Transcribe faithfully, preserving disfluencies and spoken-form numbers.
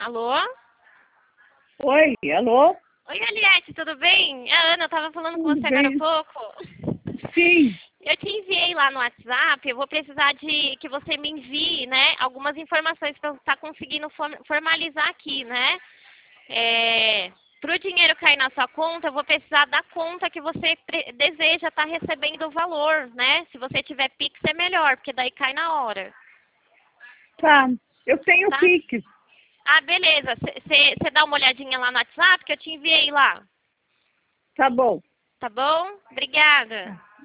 Alô? Oi, alô? Oi, Eliette, tudo bem? A Ana, eu tava falando com Tudo você bem? agora há pouco. Sim, Eu te enviei lá no WhatsApp, eu vou precisar de que você me envie, né, algumas informações para eu estar conseguindo for- formalizar aqui, né? É, para o dinheiro cair na sua conta, eu vou precisar da conta que você pre- deseja estar recebendo o valor, né? Se você tiver Pix é melhor, porque daí cai na hora, tá. Eu tenho tá? Pix. Ah, beleza. Você dá uma olhadinha lá no WhatsApp que eu te enviei lá, Tá bom. tá bom? Obrigada.